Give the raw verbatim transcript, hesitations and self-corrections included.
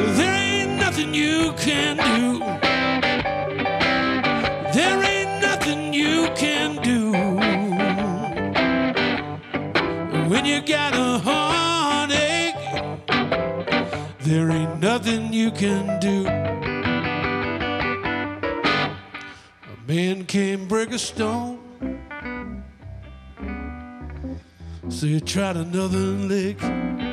There ain't nothing you can do. There ain't nothing you can do when you got a heartache. There ain't nothing you can do. A man can't break a stone, so you tried another lick.